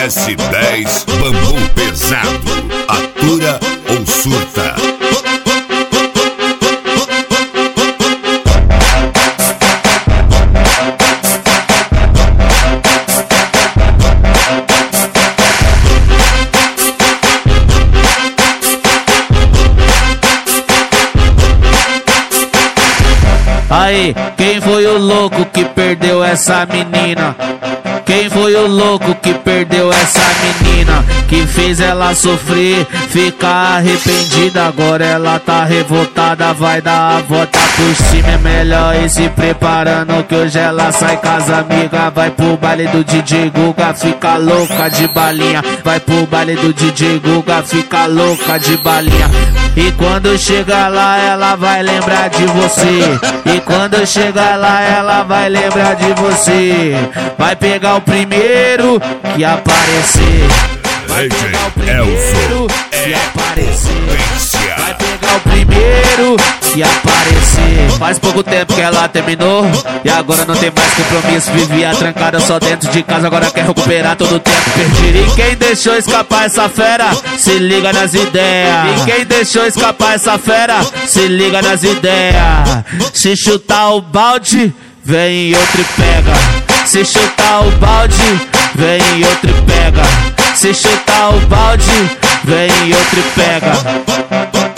S10 Bambu Pesado. Atura ou surta? Aí, quem foi o louco que perdeu essa menina? Quem foi o louco que perdeu essa menina? Que fez ela sofrer, ficar arrependida. Agora ela tá revoltada, vai dar a volta por cima. É melhor ir se preparando que hoje ela sai com as amigas. Vai pro baile do DJ Guga, fica louca de balinha. Vai pro baile do DJ Guga, fica louca de balinha. E quando chegar lá ela vai lembrar de você. E quando chegar lá ela vai lembrar de você. Vai pegar o primeiro que aparecer. Vai pegar o primeiro que aparecer. Vai pegar o primeiro que aparecer. Faz pouco tempo que ela terminou e agora não tem mais compromisso. Vivia trancada só dentro de casa, agora quer recuperar todo o tempo perdido. E quem deixou escapar essa fera, se liga nas ideias. E quem deixou escapar essa fera, se liga nas ideias. Se chutar o balde, vem outro e pega. Se chutar o balde, vem outro e pega. Se chutar o balde, vem outro e pega.